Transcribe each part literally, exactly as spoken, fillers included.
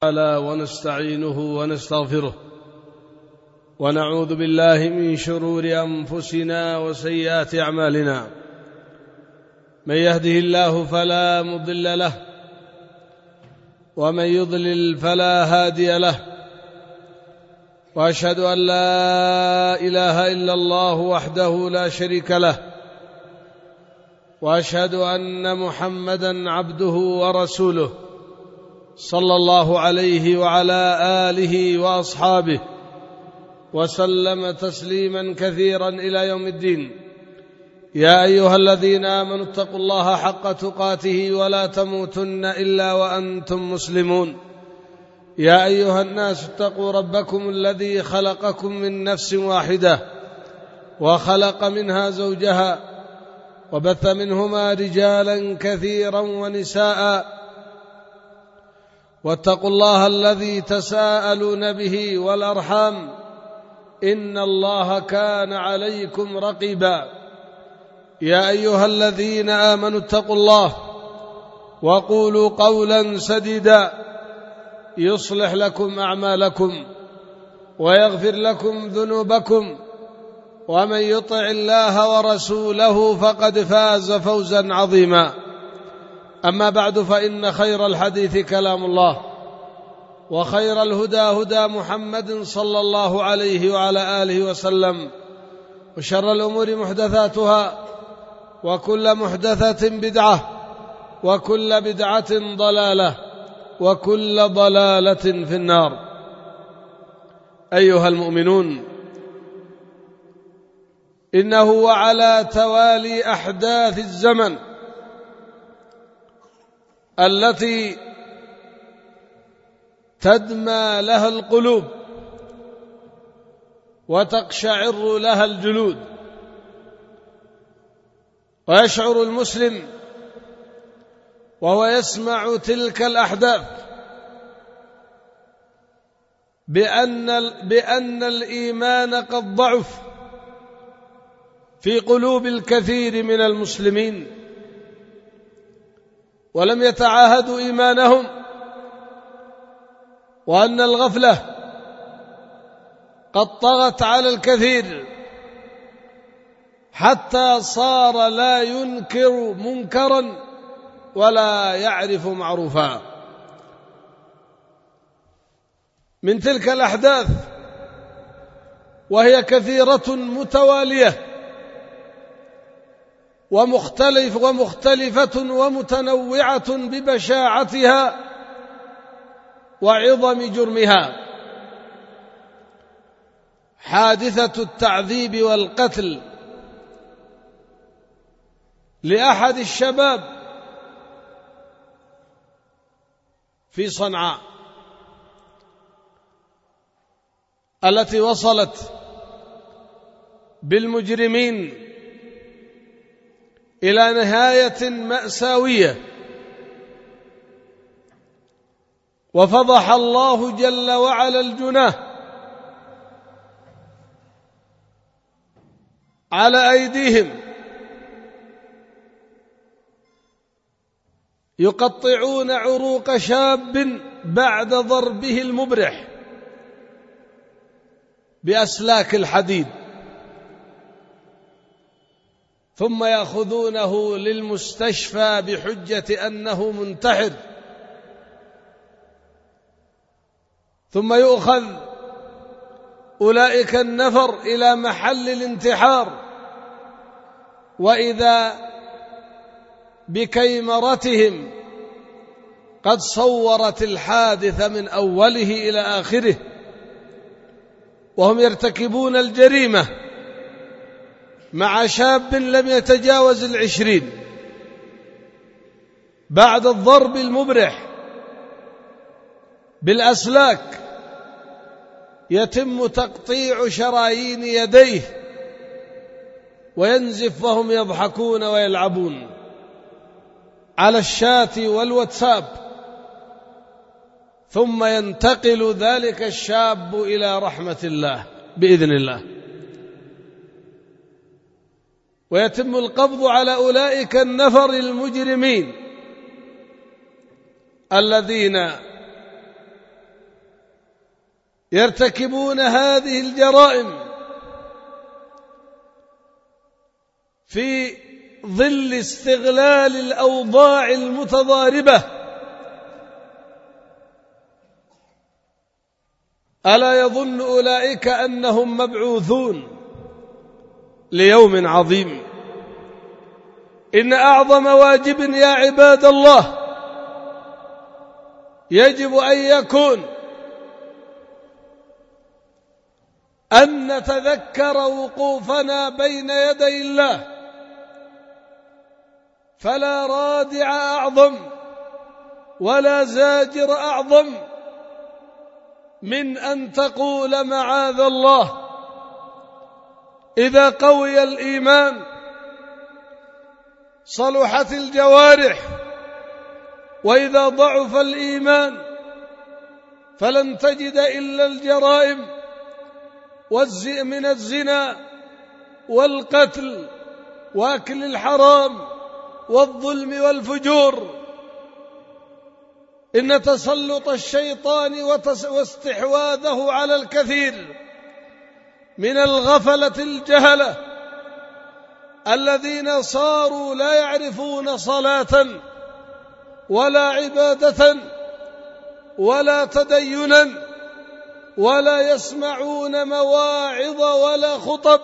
تعالى ونستعينه ونستغفره ونعوذ بالله من شرور أنفسنا وسيئات أعمالنا. من يهده الله فلا مضل له ومن يضلل فلا هادي له، وأشهد أن لا إله إلا الله وحده لا شريك له، وأشهد أن محمدًا عبده ورسوله صلى الله عليه وعلى آله وأصحابه وسلم تسليما كثيرا إلى يوم الدين. يا أيها الذين آمنوا اتقوا الله حق تقاته ولا تموتن إلا وأنتم مسلمون. يا أيها الناس اتقوا ربكم الذي خلقكم من نفس واحدة وخلق منها زوجها وبث منهما رجالا كثيرا ونساء، واتقوا الله الذي تساءلون به والأرحام إن الله كان عليكم رقيبا. يا أيها الذين آمنوا اتقوا الله وقولوا قولا سديدا يصلح لكم أعمالكم ويغفر لكم ذنوبكم، ومن يطع الله ورسوله فقد فاز فوزا عظيما. أما بعد، فإن خير الحديث كلام الله، وخير الهدى هدى محمد صلى الله عليه وعلى آله وسلم، وشر الأمور محدثاتها، وكل محدثة بدعة، وكل بدعة ضلالة، وكل ضلالة في النار. أيها المؤمنون، إنه وعلى توالي أحداث الزمن التي تدمى لها القلوب وتقشعر لها الجلود، ويشعر المسلم وهو يسمع تلك الأحداث بأن, بأن الإيمان قد ضعف في قلوب الكثير من المسلمين، ولم يتعاهدوا إيمانهم، وأن الغفلة قد طغت على الكثير حتى صار لا ينكر منكرا ولا يعرف معروفا. من تلك الأحداث وهي كثيرة متوالية ومختلف ومختلفة ومتنوعة ببشاعتها وعظم جرمها، حادثة التعذيب والقتل لأحد الشباب في صنعاء، التي وصلت بالمجرمين إلى نهاية مأساوية، وفضح الله جل وعلا الجناه على أيديهم، يقطعون عروق شاب بعد ضربه المبرح بأسلاك الحديد، ثم يأخذونه للمستشفى بحجة أنه منتحر، ثم يؤخذ أولئك النفر إلى محل الانتحار، وإذا بكيمرتهم قد صورت الحادث من أوله إلى آخره، وهم يرتكبون الجريمة مع شاب لم يتجاوز العشرين بعد الضرب المبرح بالأسلاك. يتم تقطيع شرايين يديه وينزف وهم يضحكون ويلعبون على الشات والواتساب، ثم ينتقل ذلك الشاب إلى رحمة الله بإذن الله، ويتم القبض على أولئك النفر المجرمين الذين يرتكبون هذه الجرائم في ظل استغلال الأوضاع المتضاربة. ألا يظن أولئك أنهم مبعوثون ليوم عظيم؟ إن أعظم واجب يا عباد الله يجب أن يكون أن نتذكر وقوفنا بين يدي الله، فلا رادع أعظم ولا زاجر أعظم من أن تقول معاذ الله. إذا قوي الإيمان صلحت الجوارح، وإذا ضعف الإيمان فلن تجد إلا الجرائم من الزنا والقتل وأكل الحرام والظلم والفجور. إن تسلط الشيطان واستحواذه على الكثير من الغفلة الجهلة الذين صاروا لا يعرفون صلاة ولا عبادة ولا تدينا ولا يسمعون مواعظ ولا خطب.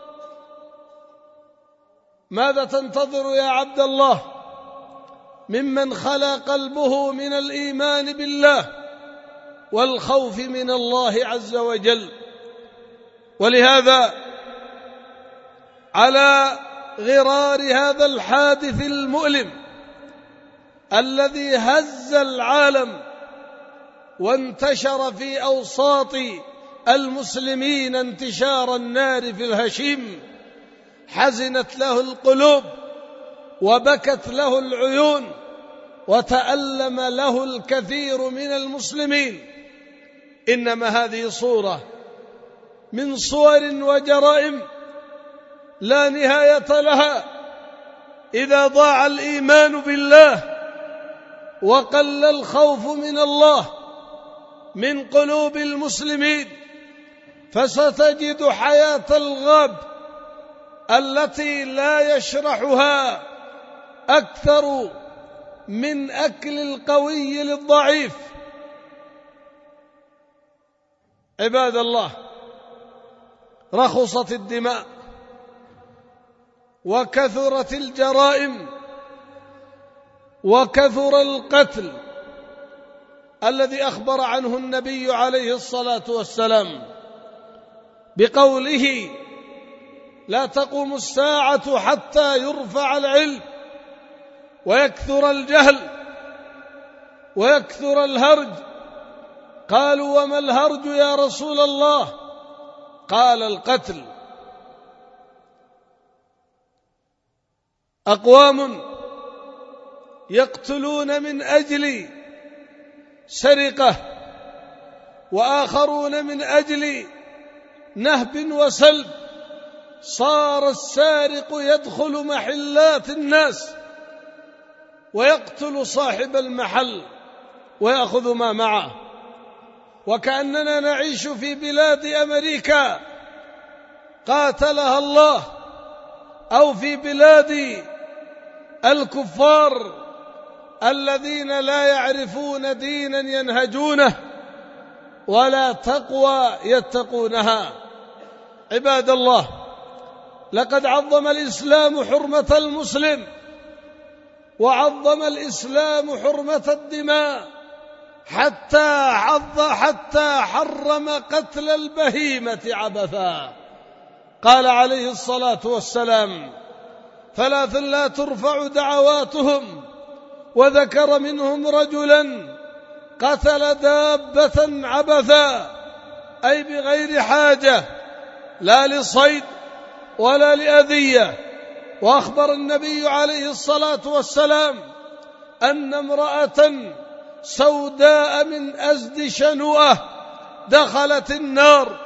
ماذا تنتظر يا عبد الله ممن خلا قلبه من الإيمان بالله والخوف من الله عز وجل؟ ولهذا على غرار هذا الحادث المؤلم الذي هز العالم وانتشر في أوساط المسلمين انتشار النار في الهشيم، حزنت له القلوب وبكت له العيون وتألم له الكثير من المسلمين. إنما هذه صورة من صور وجرائم لا نهاية لها. إذا ضاع الإيمان بالله وقل الخوف من الله من قلوب المسلمين فستجد حياة الغاب التي لا يشرحها أكثر من أكل القوي للضعيف. عباد الله، رخصت الدماء وكثرت الجرائم وكثر القتل الذي أخبر عنه النبي عليه الصلاة والسلام بقوله: لا تقوم الساعة حتى يرفع العلم ويكثر الجهل ويكثر الهرج. قالوا: وما الهرج يا رسول الله؟ قال: القتل. أقوام يقتلون من أجل سرقة، وآخرون من أجل نهب وسلب. صار السارق يدخل محلات الناس ويقتل صاحب المحل ويأخذ ما معه، وكأننا نعيش في بلاد أمريكا قاتلها الله، أو في بلاد الكفار الذين لا يعرفون دينا ينهجونه ولا تقوى يتقونها. عباد الله، لقد عظم الإسلام حرمة المسلم، وعظم الإسلام حرمة الدماء، حتى حظ حتى حرم قتل البهيمة عبثا. قال عليه الصلاة والسلام: ثلاث لا ترفع دعواتهم، وذكر منهم رجلا قتل دابة عبثا، أي بغير حاجة، لا لصيد ولا لأذية. وأخبر النبي عليه الصلاة والسلام أن امرأة سوداء من أزد شنوءة دخلت النار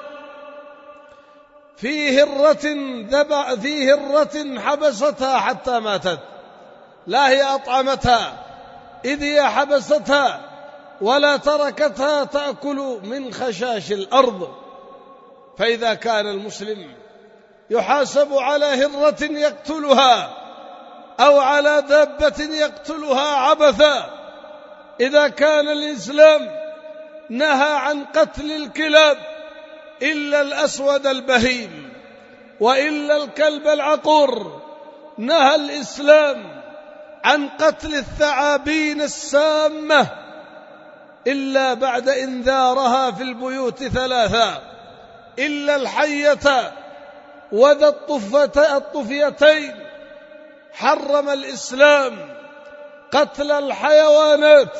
في هرة ذبع في هرة حبستها حتى ماتت، لا هي أطعمتها إذ هي حبستها ولا تركتها تأكل من خشاش الأرض. فإذا كان المسلم يحاسب على هرة يقتلها أو على دابة يقتلها عبثا، إذا كان الإسلام نهى عن قتل الكلاب إلا الأسود البهيم وإلا الكلب العقور، نهى الإسلام عن قتل الثعابين السامة إلا بعد إنذارها في البيوت ثلاثة، إلا الحية وذا الطفيتين. حرم الإسلام قتل الحيوانات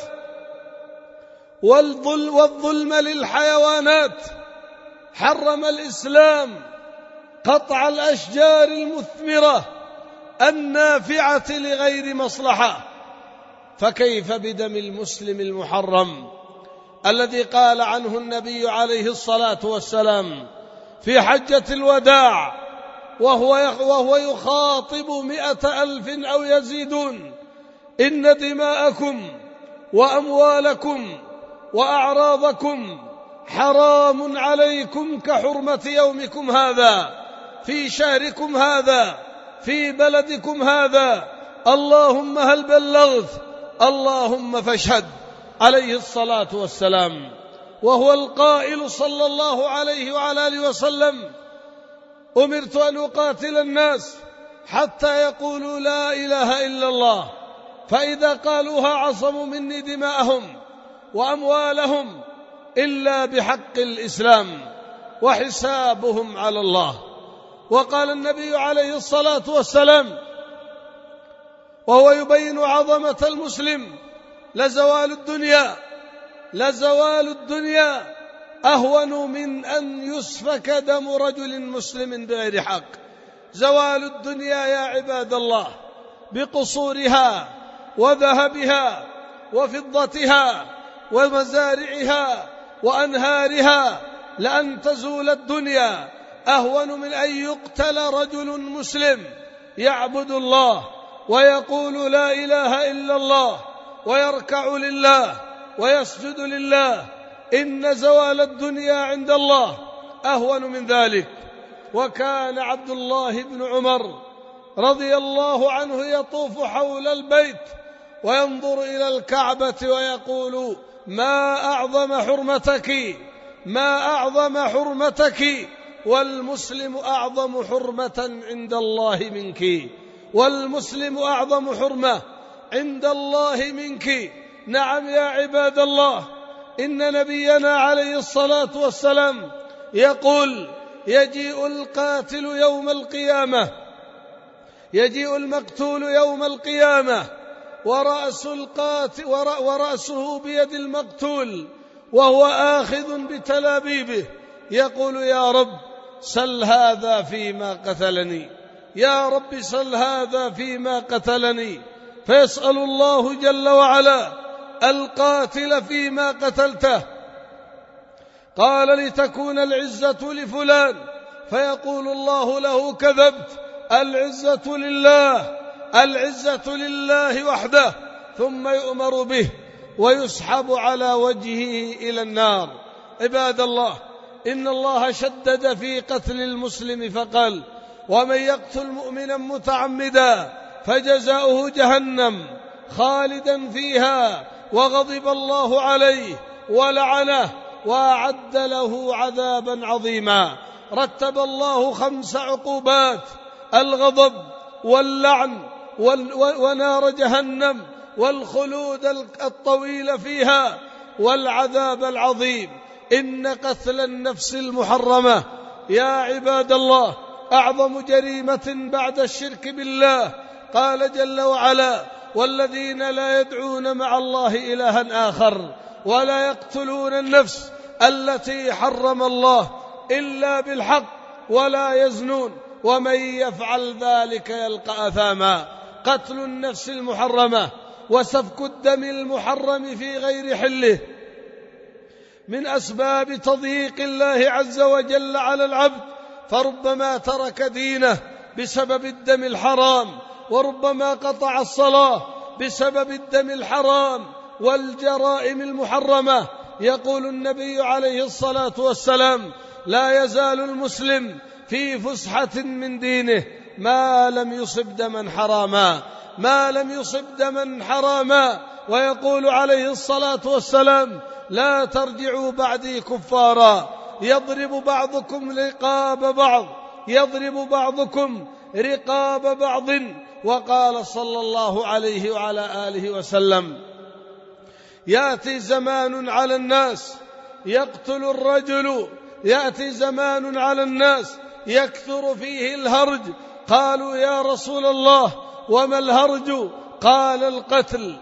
والظلم للحيوانات، حرم الإسلام قطع الأشجار المثمرة النافعة لغير مصلحة. فكيف بدم المسلم المحرم الذي قال عنه النبي عليه الصلاة والسلام في حجة الوداع وهو وهو يخاطب مئة ألف أو يزيدون: إن دماءكم وأموالكم وأعراضكم حرام عليكم كحرمة يومكم هذا في شهركم هذا في بلدكم هذا، اللهم هل بلغت؟ اللهم فاشهد، عليه الصلاة والسلام. وهو القائل صلى الله عليه وعلى آله وسلم: أمرت أن أقاتل الناس حتى يقولوا لا إله إلا الله، فإذا قالوها عصموا مني دماءهم وأموالهم إلا بحق الإسلام وحسابهم على الله. وقال النبي عليه الصلاة والسلام وهو يبين عظمة المسلم: لزوال الدنيا لزوال الدنيا أهون من أن يسفك دم رجل مسلم بغير حق. زوال الدنيا يا عباد الله بقصورها وذهبها وفضتها ومزارعها وأنهارها، لأن تزول الدنيا أهون من أن يقتل رجل مسلم يعبد الله ويقول لا إله إلا الله ويركع لله ويسجد لله. إن زوال الدنيا عند الله أهون من ذلك. وكان عبد الله بن عمر رضي الله عنه يطوف حول البيت وينظر إلى الكعبة ويقول: ما أعظم حرمتك، ما أعظم حرمتك، والمسلم أعظم حرمة عند الله منك، والمسلم أعظم حرمة عند الله منك. نعم يا عباد الله، إن نبينا عليه الصلاة والسلام يقول: يجيء القاتل يوم القيامة يجيء المقتول يوم القيامة ورأس القاتل ورأسه بيد المقتول وهو آخذ بتلابيبه، يقول: يا رب سل هذا فيما قتلني، يا رب سل هذا فيما قتلني. فيسأل الله جل وعلا القاتل فيما قتلته، قال: لتكون العزة لفلان، فيقول الله له: كذبت، العزة لله، العزة لله وحده. ثم يؤمر به ويسحب على وجهه إلى النار. عباد الله، إن الله شدد في قتل المسلم فقال: ومن يقتل مؤمنا متعمدا فجزاؤه جهنم خالدا فيها وغضب الله عليه ولعنه وأعد له عذابا عظيما. رتب الله خمس عقوبات: الغضب واللعن ونار جهنم والخلود الطويل فيها والعذاب العظيم. إن قتل النفس المحرمة يا عباد الله أعظم جريمة بعد الشرك بالله. قال جل وعلا: والذين لا يدعون مع الله إلها آخر ولا يقتلون النفس التي حرم الله إلا بالحق ولا يزنون ومن يفعل ذلك يلقى أثاما. قتل النفس المحرمة وسفك الدم المحرم في غير حله من أسباب تضييق الله عز وجل على العبد، فربما ترك دينه بسبب الدم الحرام، وربما قطع الصلاة بسبب الدم الحرام، والجرائم المحرمة. يقول النبي عليه الصلاة والسلام: لا يزال المسلم في فسحة من دينه ما لم يصب دما حراما، ما لم يصب دما حراما. ويقول عليه الصلاة والسلام: لا ترجعوا بعدي كفارا يضرب بعضكم رقاب بعض، يضرب بعضكم رقاب بعض. وقال صلى الله عليه وعلى آله وسلم: يأتي زمان على الناس يقتل الرجل، يأتي زمان على الناس يكثر فيه الهرج. قالوا: يا رسول الله وما الهرج؟ قال: القتل.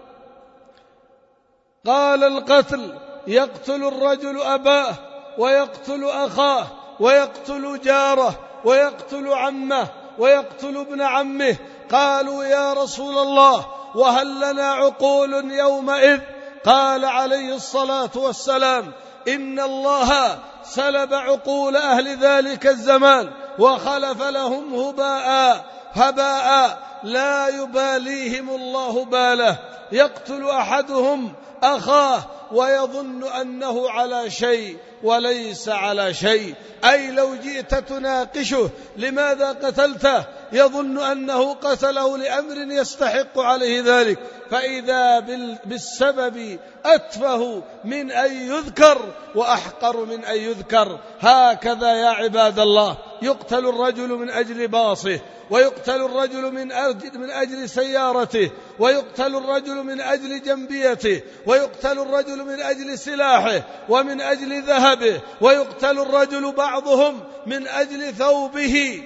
قال: القتل، يقتل الرجل أباه ويقتل أخاه ويقتل جاره ويقتل عمه ويقتل ابن عمه. قالوا: يا رسول الله وهل لنا عقول يومئذ؟ قال عليه الصلاة والسلام: إن الله سلب عقول أهل ذلك الزمان وخلف لهم هباء هباء لا يباليهم الله باله. يقتل أحدهم أخاه ويظن أنه على شيء وليس على شيء، أي لو جئت تناقشه لماذا قتلته يظن أنه قتله لأمر يستحق عليه ذلك، فإذا بالسبب أتفه من أن يذكر وأحقر من أن يذكر. هكذا يا عباد الله يقتل الرجل من أجل باصه، ويقتل الرجل من أجل, من أجل سيارته، ويقتل الرجل من أجل جنبيته، ويقتل الرجل من أجل سلاحه ومن أجل ذهبه، ويقتل الرجل بعضهم من أجل ثوبه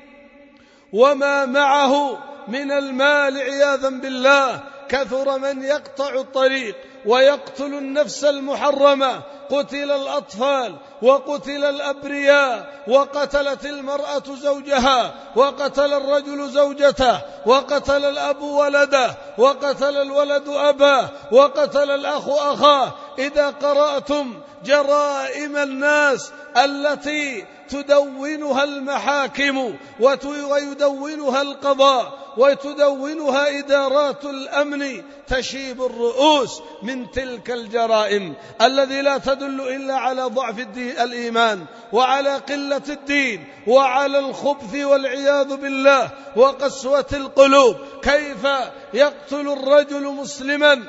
وما معه من المال عياذا بالله. كثر من يقطع الطريق ويقتل النفس المحرمة. قتل الأطفال وقتل الأبرياء، وقتلت المرأة زوجها، وقتل الرجل زوجته، وقتل الأب ولده، وقتل الولد أباه، وقتل الأخ أخاه. إذا قرأتم جرائم الناس التي تدونها المحاكم ويدونها القضاء وتدونها إدارات الأمن تشيب الرؤوس من تلك الجرائم الذي لا تدل إلا على ضعف الإيمان وعلى قلة الدين وعلى الخبث والعياذ بالله وقسوة القلوب. كيف يقتل الرجل مسلما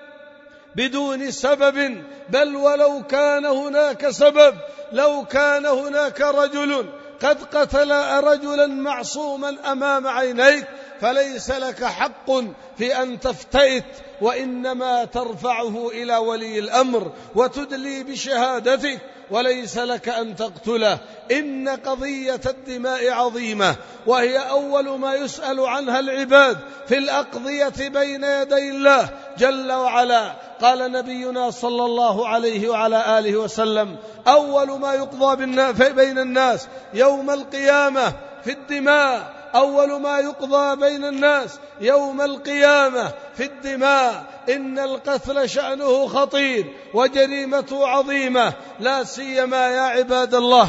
بدون سبب؟ بل ولو كان هناك سبب، لو كان هناك رجل قد قتل رجلا معصوما أمام عينيك فليس لك حق في أن تفتئت، وإنما ترفعه إلى ولي الأمر وتدلي بشهادتك، وليس لك أن تقتله. إن قضية الدماء عظيمة، وهي أول ما يسأل عنها العباد في الأقضية بين يدي الله جل وعلا. قال نبينا صلى الله عليه وعلى آله وسلم: أول ما يقضى بين الناس يوم القيامة في الدماء، أول ما يقضى بين الناس يوم القيامة في الدماء. إن القتل شأنه خطير وجريمته عظيمة، لا سيما يا عباد الله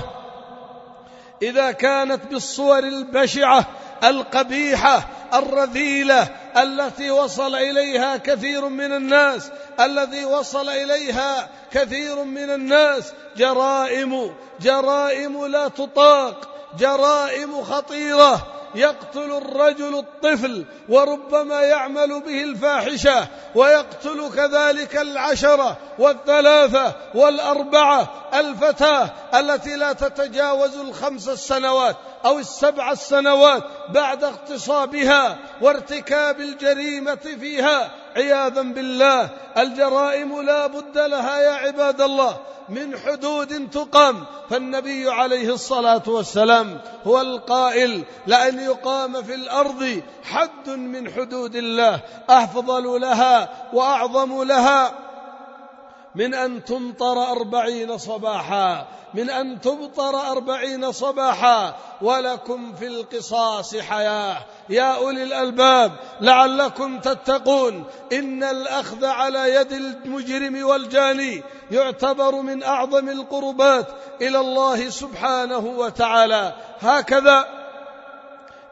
إذا كانت بالصور البشعة القبيحة الرذيلة التي وصل إليها كثير من الناس الذي وصل إليها كثير من الناس جرائم جرائم لا تطاق، جرائم خطيرة. يقتل الرجل الطفل وربما يعمل به الفاحشة، ويقتل كذلك العشرة والثلاثة والأربعة، الفتاة التي لا تتجاوز الخمس السنوات أو السبع السنوات بعد اغتصابها وارتكاب الجريمة فيها عياذا بالله. الجرائم لا بد لها يا عباد الله من حدود تقام، فالنبي عليه الصلاة والسلام هو القائل: لأن يقام في الأرض حد من حدود الله أفضل لها وأعظم لها من أن تمطر أربعين صباحا من أن تمطر أربعين صباحا ولكم في القصاص حياة يا أولي الألباب لعلكم تتقون. إن الأخذ على يد المجرم والجاني يعتبر من أعظم القربات إلى الله سبحانه وتعالى. هكذا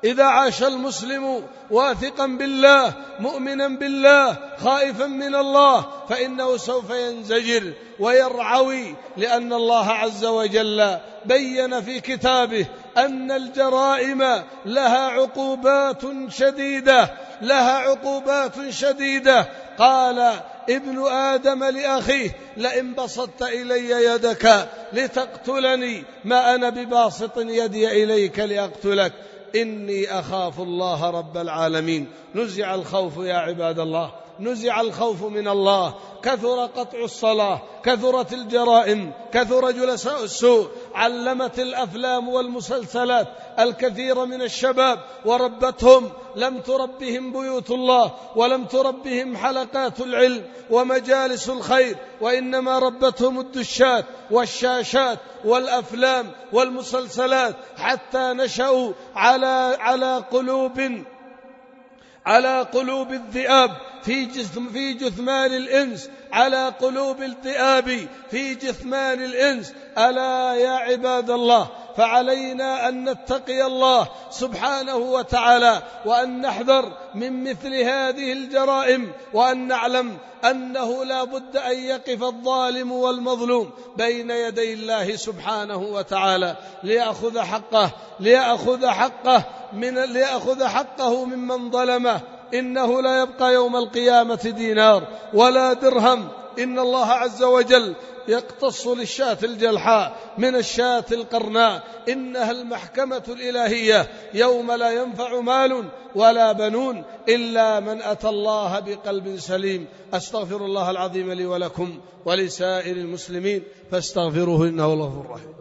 إذا عاش المسلم واثقا بالله مؤمنا بالله خائفا من الله فإنه سوف ينزجر ويرعوي، لأن الله عز وجل بين في كتابه أن الجرائم لها عقوبات شديدة لها عقوبات شديدة. قال ابن آدم لأخيه: لئن بسطت إلي يدك لتقتلني ما أنا بباسط يدي إليك لأقتلك إني أخاف الله رب العالمين. نزع الخوف يا عباد الله، نزع الخوف من الله، كثر قطع الصلاة، كثرت الجرائم، كثر جلساء السوء، علمت الأفلام والمسلسلات الكثير من الشباب وربتهم، لم تربهم بيوت الله ولم تربهم حلقات العلم ومجالس الخير، وإنما ربتهم الدشات والشاشات والأفلام والمسلسلات، حتى نشأوا على على قلوب على قلوب الذئاب في جثم في جثمان الإنس، على قلوب الذئاب في جثمان الإنس. ألا يا عباد الله، فعلينا أن نتقي الله سبحانه وتعالى، وأن نحذر من مثل هذه الجرائم، وأن نعلم أنه لا بد أن يقف الظالم والمظلوم بين يدي الله سبحانه وتعالى ليأخذ حقه ليأخذ حقه من ليأخذ حقه ممن ظلمه. إنه لا يبقى يوم القيامة دينار ولا درهم. إن الله عز وجل يقتص للشاة الجلحاء من الشاة القرناء. إنها المحكمة الإلهية يوم لا ينفع مال ولا بنون إلا من أتى الله بقلب سليم. أستغفر الله العظيم لي ولكم ولسائر المسلمين فاستغفروه إنه هو الغفور الرحيم.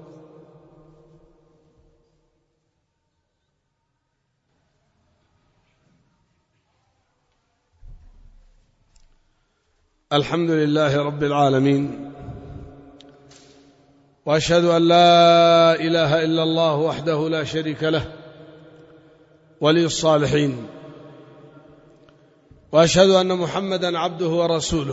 الحمد لله رب العالمين، وأشهد أن لا إله إلا الله وحده لا شريك له ولي الصالحين، وأشهد أن محمدا عبده ورسوله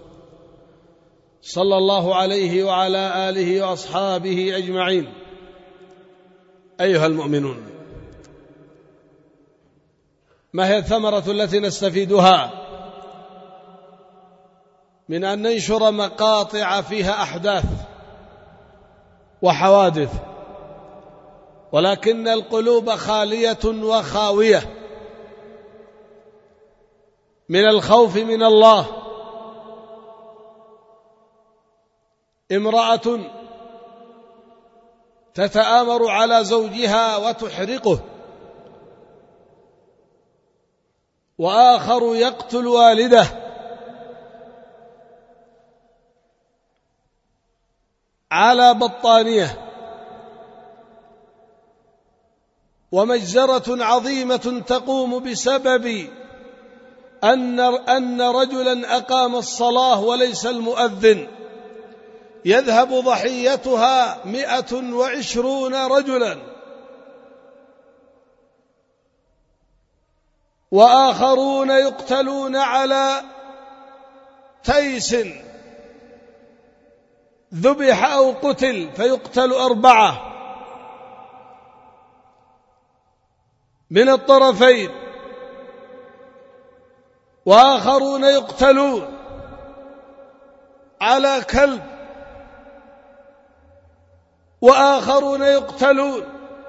صلى الله عليه وعلى آله وأصحابه أجمعين. أيها المؤمنون، ما هي الثمرة التي نستفيدها من أن ننشر مقاطع فيها أحداث وحوادث، ولكن القلوب خالية وخاوية من الخوف من الله؟ امرأة تتآمر على زوجها وتحرقه، وآخر يقتل والده، على بطانية، ومجزرة عظيمة تقوم بسبب أن أن رجلا أقام الصلاة وليس المؤذن، يذهب ضحيتها مئة وعشرون رجلا، وآخرون يقتلون على تيس ذبح أو قتل فيقتل أربعة من الطرفين، وآخرون يقتلون على كلب، وآخرون يقتلون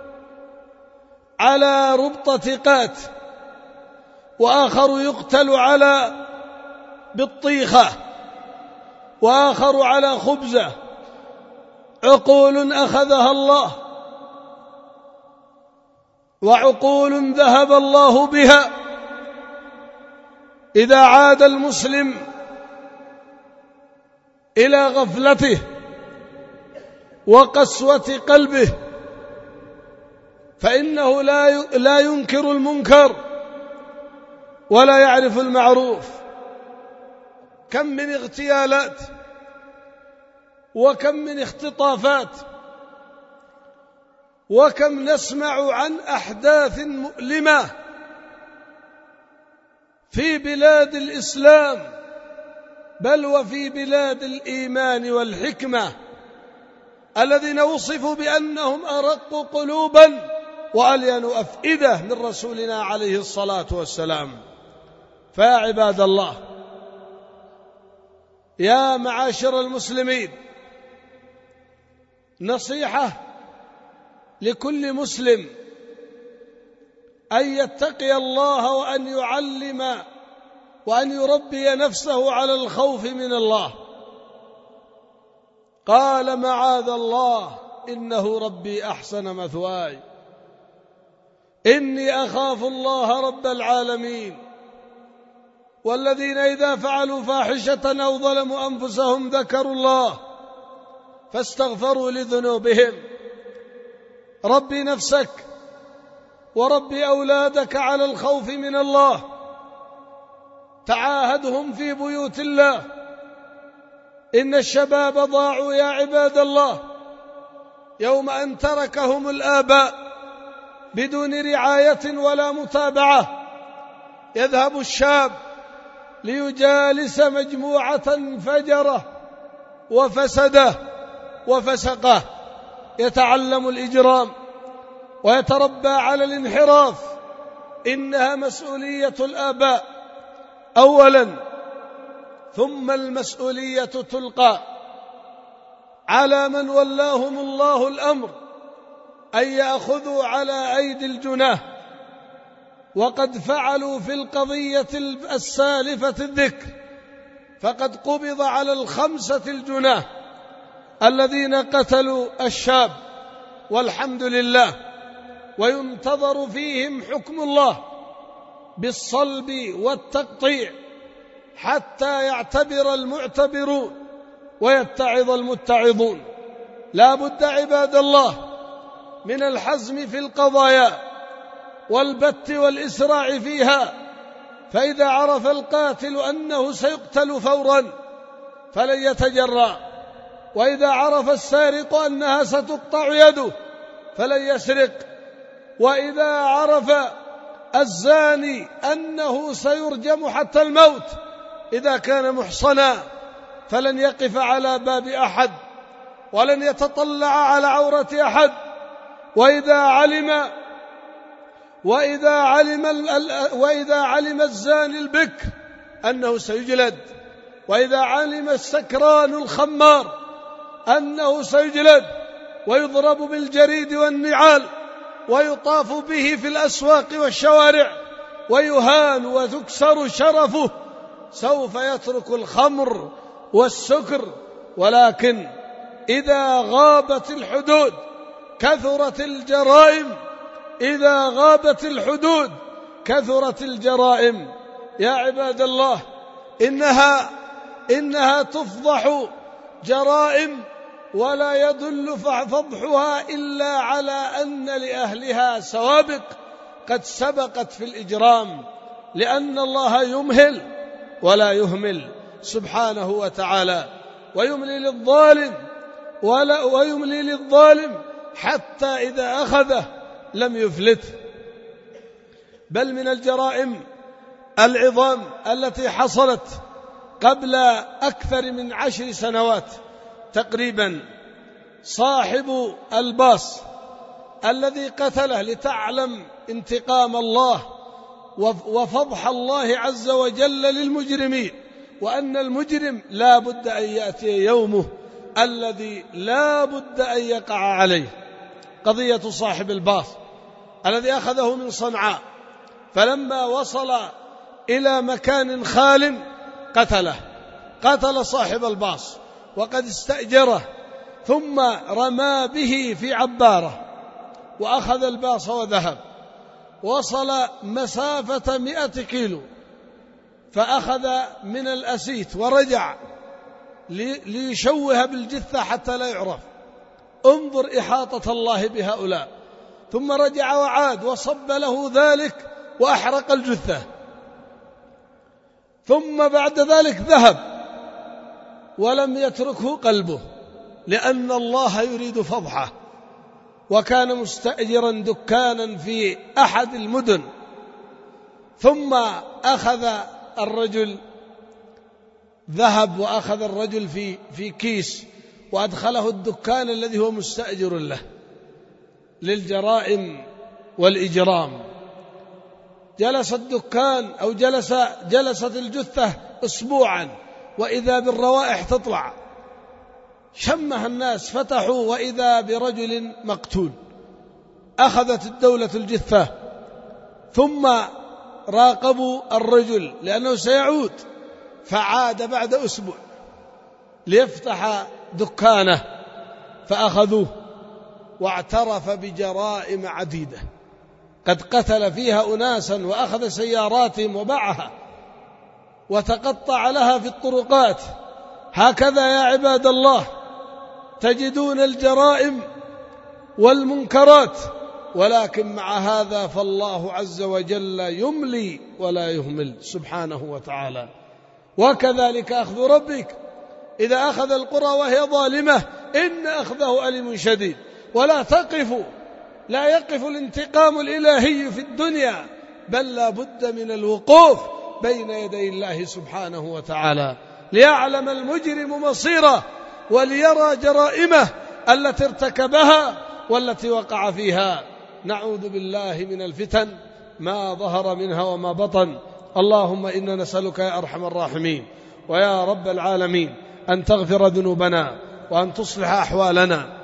على ربطة قات، وآخر يقتل على بالطيخة، وآخر على خبزة. عقول أخذها الله، وعقول ذهب الله بها. إذا عاد المسلم إلى غفلته وقسوة قلبه فإنه لا ينكر المنكر ولا يعرف المعروف. كم من اغتيالات وكم من اختطافات، وكم نسمع عن أحداث مؤلمة في بلاد الإسلام، بل وفي بلاد الإيمان والحكمة، الذين وصفوا بأنهم أرق قلوبا وألين أفئدة من رسولنا عليه الصلاة والسلام. فيا عباد الله، يا معاشر المسلمين، نصيحة لكل مسلم أن يتقي الله وأن يعلم وأن يربي نفسه على الخوف من الله. قال معاذ الله إنه ربي أحسن مثواي إني أخاف الله رب العالمين. والذين إذا فعلوا فاحشة أو ظلموا أنفسهم ذكروا الله فاستغفروا لذنوبهم. ربي نفسك وربي أولادك على الخوف من الله، تعاهدهم في بيوت الله. إن الشباب ضاعوا يا عباد الله يوم أن تركهم الآباء بدون رعاية ولا متابعة. يذهب الشاب ليجالس مجموعة فجرة وفسده وفسقه، يتعلم الإجرام ويتربى على الانحراف. إنها مسؤولية الآباء أولا، ثم المسؤولية تلقى على من ولاهم الله الأمر أن يأخذوا على أيدي الجناه. وقد فعلوا في القضية السالفة الذكر، فقد قبض على الخمسة الجناه الذين قتلوا الشاب والحمد لله، وينتظر فيهم حكم الله بالصلب والتقطيع حتى يعتبر المعتبرون ويتعظ المتعظون. لا بد عباد الله من الحزم في القضايا والبت والإسراع فيها، فإذا عرف القاتل أنه سيقتل فورا فلن يتجرأ، وإذا عرف السارق أنها ستقطع يده فلن يسرق، وإذا عرف الزاني أنه سيرجم حتى الموت إذا كان محصنا فلن يقف على باب أحد ولن يتطلع على عورة أحد. وإذا علم وإذا علم وإذا علم الزاني البكر أنه سيجلد، وإذا علم السكران الخمار أنه سيجلد ويضرب بالجريد والنعال ويطاف به في الأسواق والشوارع ويهان وتكسر شرفه، سوف يترك الخمر والسكر. ولكن إذا غابت الحدود كثرت الجرائم، إذا غابت الحدود كثرت الجرائم. يا عباد الله، إنها إنها تفضح جرائم ولا يدل فضحها إلا على أن لأهلها سوابق قد سبقت في الإجرام، لأن الله يمهل ولا يهمل سبحانه وتعالى، ويملي للظالم ولا ويملي للظالم حتى إذا أخذه لم يفلته. بل من الجرائم العظام التي حصلت قبل أكثر من عشر سنوات تقريبا، صاحب الباص الذي قتله لتعلم انتقام الله وفضح الله عز وجل للمجرمين، وأن المجرم لا بد أن يأتي يومه الذي لا بد أن يقع عليه. قضية صاحب الباص الذي أخذه من صنعاء، فلما وصل إلى مكان خال قتله، قتل صاحب الباص وقد استأجره، ثم رمى به في عبارة وأخذ الباص وذهب. وصل مسافة مئة كيلو فأخذ من الأسيت ورجع ليشوه بالجثة حتى لا يعرف. انظر إحاطة الله بهؤلاء. ثم رجع وعاد وصب له ذلك وأحرق الجثة، ثم بعد ذلك ذهب ولم يتركه قلبه، لأن الله يريد فضحه. وكان مستأجرا دكانا في أحد المدن، ثم أخذ الرجل ذهب وأخذ الرجل في في كيس وأدخله الدكان الذي هو مستأجر له. للجرائم والإجرام. جلس الدكان أو جلس جلست الجثة أسبوعا وإذا بالروائح تطلع، شمها الناس، فتحوا وإذا برجل مقتول. أخذت الدولة الجثة ثم راقبوا الرجل لأنه سيعود، فعاد بعد أسبوع ليفتح دكانه فأخذوه، واعترف بجرائم عديدة قد قتل فيها أناسا وأخذ سياراتهم وباعها وتقطع لها في الطرقات. هكذا يا عباد الله تجدون الجرائم والمنكرات، ولكن مع هذا فالله عز وجل يملي ولا يهمل سبحانه وتعالى. وكذلك أخذ ربك إذا أخذ القرى وهي ظالمة إن أخذه أليم شديد. ولا تقف لا يقف الانتقام الإلهي في الدنيا، بل لا بد من الوقوف بين يدي الله سبحانه وتعالى ليعلم المجرم مصيره وليرى جرائمه التي ارتكبها والتي وقع فيها. نعوذ بالله من الفتن ما ظهر منها وما بطن. اللهم إنا نسألك يا أرحم الراحمين ويا رب العالمين أن تغفر ذنوبنا وأن تصلح أحوالنا.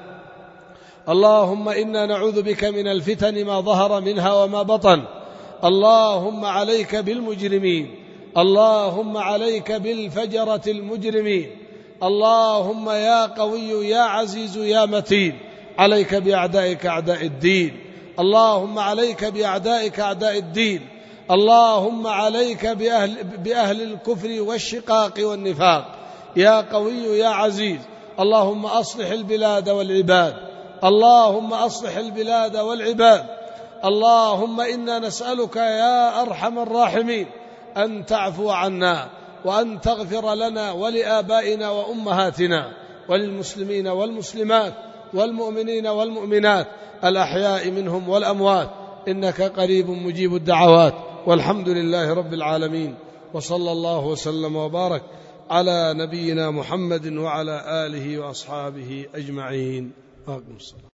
اللهم إنا نعوذ بك من الفتن ما ظهر منها وما بطن. اللهم عليك بالمجرمين، اللهم عليك بالفجرة المجرمين. اللهم يا قوي يا عزيز يا متين عليك بأعدائك أعداء الدين. اللهم عليك بأعدائك أعداء الدين. اللهم عليك بأهل, بأهل الكفر والشقاق والنفاق يا قوي يا عزيز. اللهم أصلح البلاد والعباد، اللهم أصلح البلاد والعباد. اللهم إنا نسألك يا أرحم الراحمين أن تعفو عنا وأن تغفر لنا ولآبائنا وأمهاتنا وللمسلمين والمسلمات والمؤمنين والمؤمنات الأحياء منهم والأموات، إنك قريب مجيب الدعوات. والحمد لله رب العالمين، وصلى الله وسلم وبارك على نبينا محمد وعلى آله وأصحابه أجمعين.